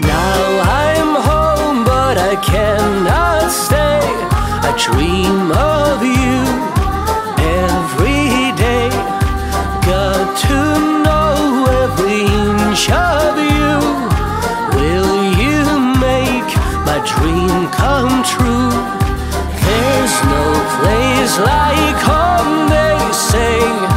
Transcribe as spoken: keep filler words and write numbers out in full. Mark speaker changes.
Speaker 1: Now I'm home, but I cannot stay. I dream of you every day. Got to know every inch of you. Will you make my dream come true? There's no place like home, they say.